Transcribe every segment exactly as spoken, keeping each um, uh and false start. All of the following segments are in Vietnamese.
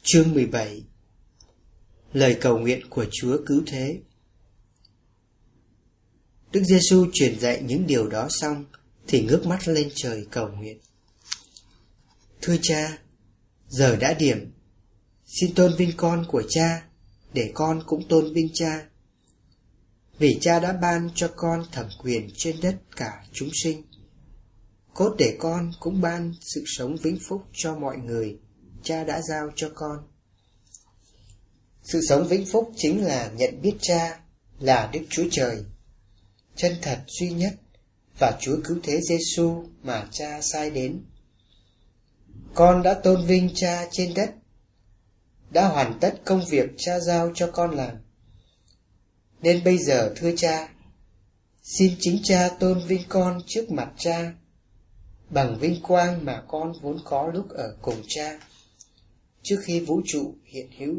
Chương mười bảy. Lời cầu nguyện của Chúa Cứu Thế. Đức Giêsu truyền dạy những điều đó xong thì ngước mắt lên trời cầu nguyện. Thưa Cha, giờ đã điểm, xin tôn vinh con của Cha, để con cũng tôn vinh Cha. Vì Cha đã ban cho con thẩm quyền trên đất cả chúng sinh, cốt để con cũng ban sự sống vĩnh phúc cho mọi người Cha đã giao cho con. Sự sống vĩnh phúc chính là nhận biết Cha là Đức Chúa Trời, chân thật duy nhất và Chúa Cứu Thế Giêsu mà Cha sai đến. Con đã tôn vinh Cha trên đất, đã hoàn tất công việc Cha giao cho con làm. Nên bây giờ thưa Cha, xin chính Cha tôn vinh con trước mặt Cha bằng vinh quang mà con vốn có lúc ở cùng Cha trước khi vũ trụ hiện hữu.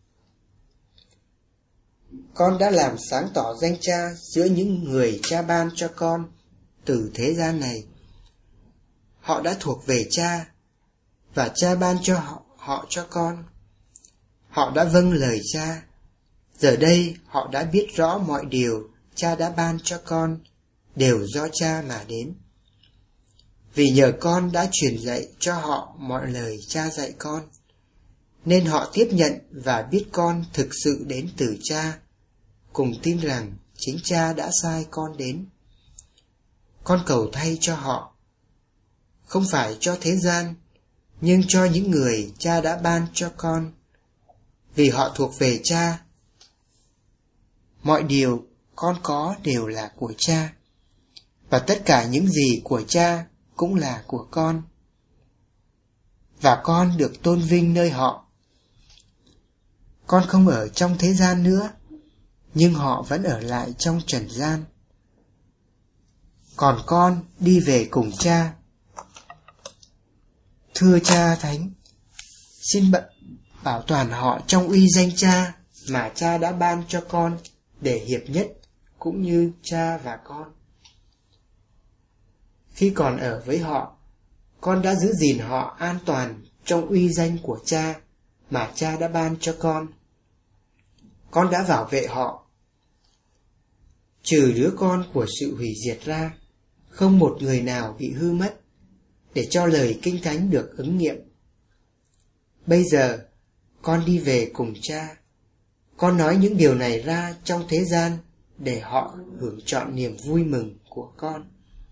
Con đã làm sáng tỏ danh Cha giữa những người Cha ban cho con từ thế gian này. Họ đã thuộc về Cha và Cha ban cho họ, họ cho con. Họ đã vâng lời Cha. Giờ đây họ đã biết rõ mọi điều Cha đã ban cho con đều do Cha mà đến. Vì nhờ con đã truyền dạy cho họ mọi lời Cha dạy con, nên họ tiếp nhận và biết con thực sự đến từ Cha, cùng tin rằng chính Cha đã sai con đến. Con cầu thay cho họ, không phải cho thế gian, nhưng cho những người Cha đã ban cho con, vì họ thuộc về Cha. Mọi điều con có đều là của Cha, và tất cả những gì của Cha cũng là của con, và con được tôn vinh nơi họ. Con không ở trong thế gian nữa, nhưng họ vẫn ở lại trong trần gian. Còn con đi về cùng Cha. Thưa Cha Thánh, xin bảo toàn họ trong uy danh Cha mà Cha đã ban cho con để hiệp nhất cũng như Cha và con. Khi còn ở với họ, con đã giữ gìn họ an toàn trong uy danh của Cha mà Cha đã ban cho con. Con đã bảo vệ họ. Trừ đứa con của sự hủy diệt ra, không một người nào bị hư mất, để cho lời Kinh Thánh được ứng nghiệm. Bây giờ, con đi về cùng Cha. Con nói những điều này ra trong thế gian để họ hưởng trọn niềm vui mừng của con.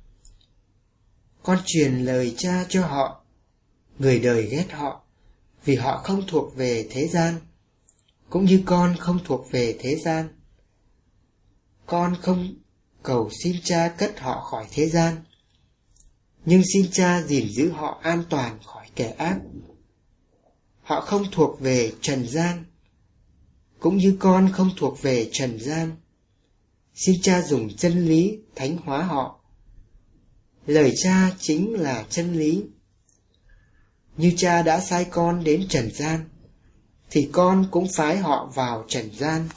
Con truyền lời Cha cho họ. Người đời ghét họ vì họ không thuộc về thế gian, cũng như con không thuộc về thế gian. Con không cầu xin Cha cất họ khỏi thế gian, nhưng xin Cha gìn giữ họ an toàn khỏi kẻ ác. Họ không thuộc về trần gian, cũng như con không thuộc về trần gian. Xin Cha dùng chân lý thánh hóa họ. Lời Cha chính là chân lý. Như Cha đã sai con đến trần gian, thì con cũng phái họ vào trần gian.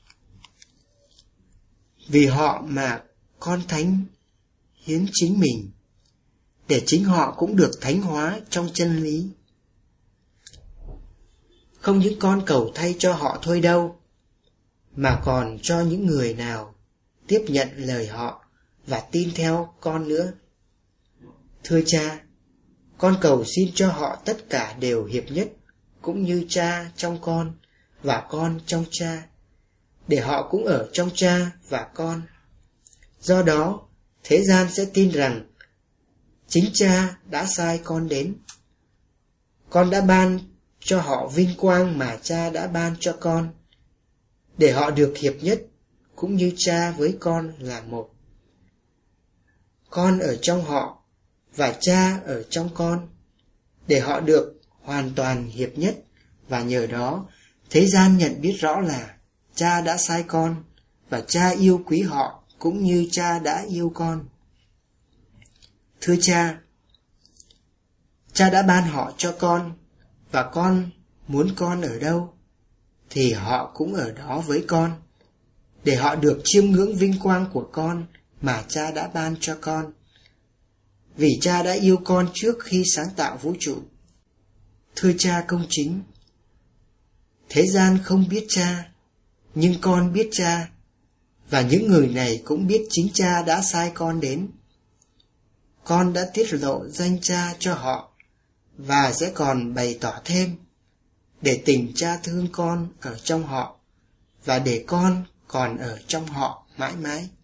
Vì họ mà con thánh hiến chính mình, để chính họ cũng được thánh hóa trong chân lý. Không những con cầu thay cho họ thôi đâu, mà còn cho những người nào tiếp nhận lời họ và tin theo con nữa. Thưa Cha, con cầu xin cho họ tất cả đều hiệp nhất, cũng như Cha trong con và con trong Cha, để họ cũng ở trong Cha và con. Do đó, thế gian sẽ tin rằng chính Cha đã sai con đến. Con đã ban cho họ vinh quang mà Cha đã ban cho con, để họ được hiệp nhất, cũng như Cha với con là một. Con ở trong họ và Cha ở trong con, để họ được hoàn toàn hiệp nhất, và nhờ đó thế gian nhận biết rõ là Cha đã sai con và Cha yêu quý họ cũng như Cha đã yêu con. Thưa Cha, Cha đã ban họ cho con, và con muốn con ở đâu thì họ cũng ở đó với con, để họ được chiêm ngưỡng vinh quang của con mà Cha đã ban cho con. Vì Cha đã yêu con trước khi sáng tạo vũ trụ. Thưa Cha công chính, Thế gian không biết cha, nhưng con biết cha, và những người này cũng biết chính cha đã sai con đến. Con đã tiết lộ danh cha cho họ, và sẽ còn bày tỏ thêm, để tình cha thương con ở trong họ, và để con còn ở trong họ mãi mãi.